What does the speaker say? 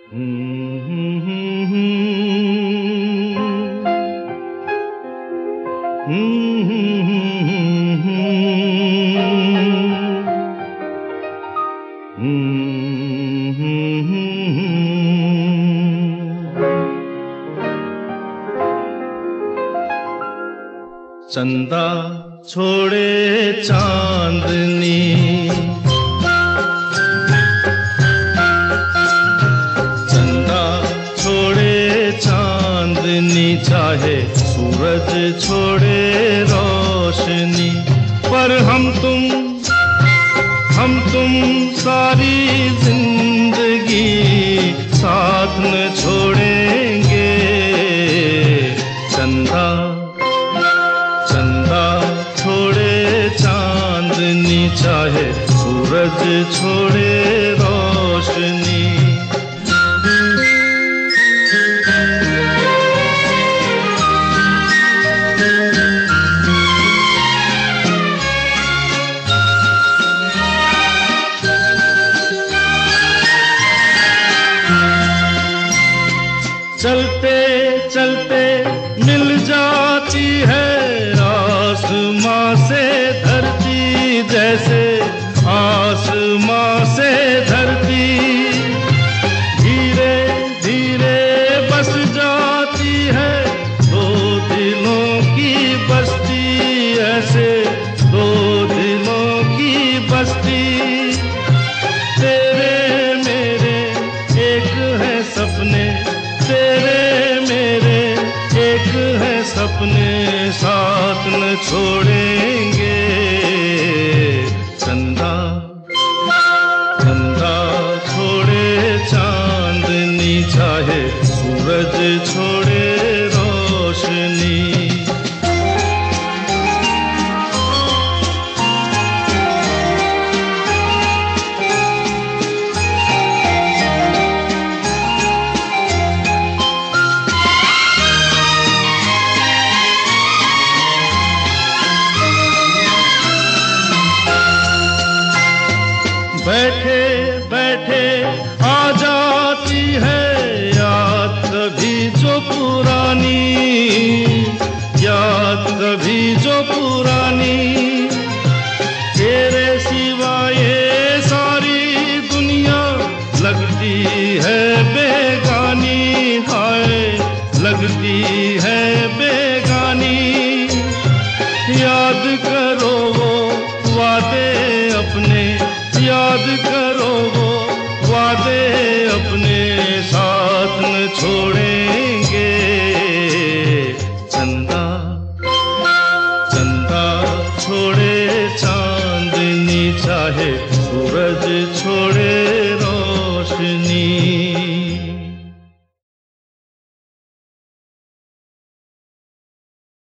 चंदा छोड़े चांदनी, चंदा छोड़े चांदनी, चाहे सूरज छोड़े रोशनी, पर हम तुम सारी जिंदगी साथ न छोड़ेंगे। चंदा छोड़े चांदनी, चाहे सूरज छोड़े रोशनी। चलते चलते मिल जाती है आसमां से धरती, जैसे आसमां से धरती, धीरे धीरे बस जाती है दो दिलों की बस्ती, ऐसे दो दिलों की बस्ती। तेरे मेरे एक है सपने, तेरे मेरे एक है सपने, साथ न छोड़ेंगे। चंदा छोड़े चांदनी, चाहे सूरज छोड़े रोशनी। बैठे बैठे आ जाती है याद कभी जो पुरानी, याद कभी जो पुरानी। तेरे सिवा ये सारी दुनिया लगती है बेगानी, हाय लगती है बेगानी। याद करो वो वादे अपने, याद करो वो वादे अपने, साथ न छोड़ेंगे। चंदा छोड़े चांदनी, चाहे सूरज छोड़े